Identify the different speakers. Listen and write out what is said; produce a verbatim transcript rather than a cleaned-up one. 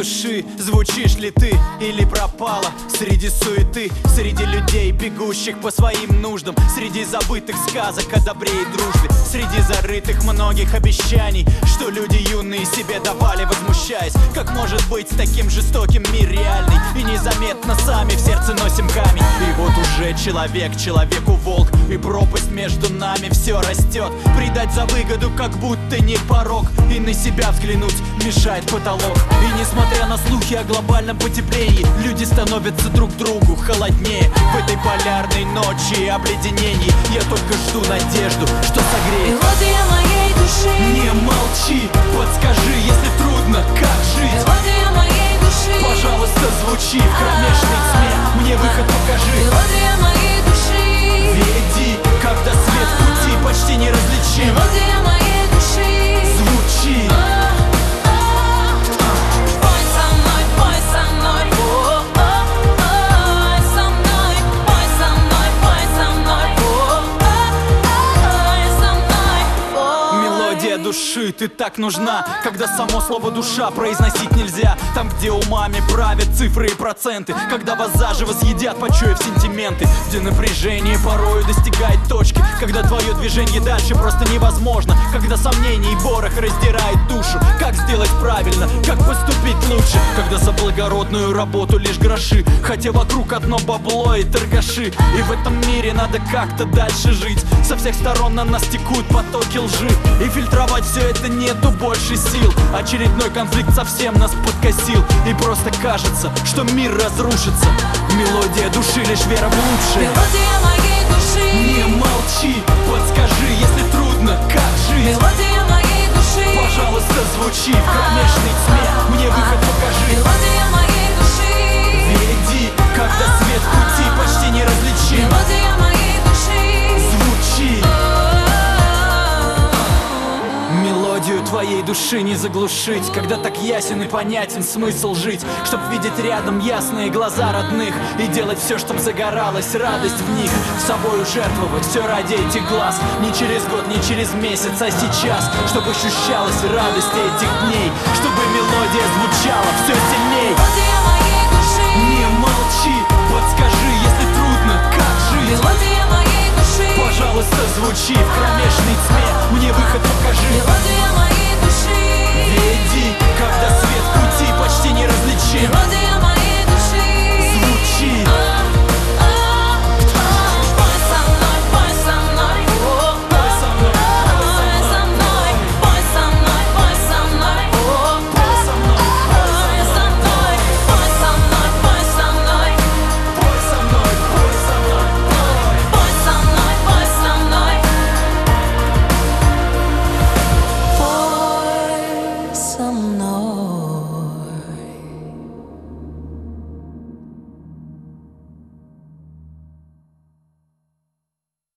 Speaker 1: души, звучишь ли ты или пропала среди суеты, среди людей, бегущих по своим нуждам, среди забытых сказок о добре и дружбе, среди зарытых многих обещаний, что люди юные себе давали, возмущаясь, как может быть таким жестоким мир реальный, и незаметно сами в сердце носим камень. И вот уже человек, человеку волк, и пропасть между нами все растет. Предать за выгоду как будто не порог, и на себя взглянуть мешает потолок. И несмотря на слухи о глобальном потеплении, люди становятся друг другу холоднее. В этой полярной ночи и обледенении я только жду надежду, что согреет.
Speaker 2: Мелодия моей души.
Speaker 1: Не молчи, подскажи, если трудно, как жить.
Speaker 2: Мелодия моей души.
Speaker 1: Пожалуйста, звучи в кромешной тьме, мне выход покажи.
Speaker 2: Мелодия моей души.
Speaker 1: Веди, когда свет пути почти неразличим.
Speaker 2: Мелодия моей души.
Speaker 1: Звучи.
Speaker 2: Пой со мной, пой со мной. Пой со мной, пой со мной, пой со мной. Пой со мной.
Speaker 1: Мелодия души, ты так нужна, когда само слово душа произносить нельзя. Там, где умами правят цифры и проценты, когда вас заживо съедят, почуяв сентименты, где напряжение порою достигает точки, когда твое движение дальше просто невозможно, когда сомнения и ворох раздирает душу. Как сделать правильно, как поступить лучше, когда за благородную работу лишь гроши, хотя вокруг одно бабло и торгаши. И в этом мире надо как-то дальше жить. Со всех сторон на нас текут потоки лжи, и фильтровать все это нету больше сил. Очередной конфликт совсем нас подкосил, и просто кажется, что мир разрушится. Мелодия души, лишь вера в лучшее.
Speaker 2: Мелодия моей души.
Speaker 1: Не молчи, подскажи, если трудно, как жить.
Speaker 2: Мелодия моей души.
Speaker 1: Пожалуйста, звучи в кромешной тьме, мне выход покажи.
Speaker 2: Мелодия моей души.
Speaker 1: Веди, когда свет пути почти неразличим.
Speaker 2: Мелодия моей души.
Speaker 1: Звучи. Мелодию твоей души не заглушить, когда так ясен и понятен смысл жить, чтоб видеть рядом ясные глаза родных и делать все, чтоб загоралась радость в них, собою жертвовать все ради этих глаз, не через год, не через месяц, а сейчас, чтобы ощущалась радость этих дней, чтобы мелодия звучала все сильней.
Speaker 2: Мелодия моей души.
Speaker 1: Не молчи, подскажи, если трудно, как жить.
Speaker 2: Мелодия моей души.
Speaker 1: Пожалуйста, звучи в кромешной тьме, мне выход покажи.
Speaker 2: Мелодия моей души.
Speaker 1: Веди, когда свет пути почти неразличим.
Speaker 2: Мелодия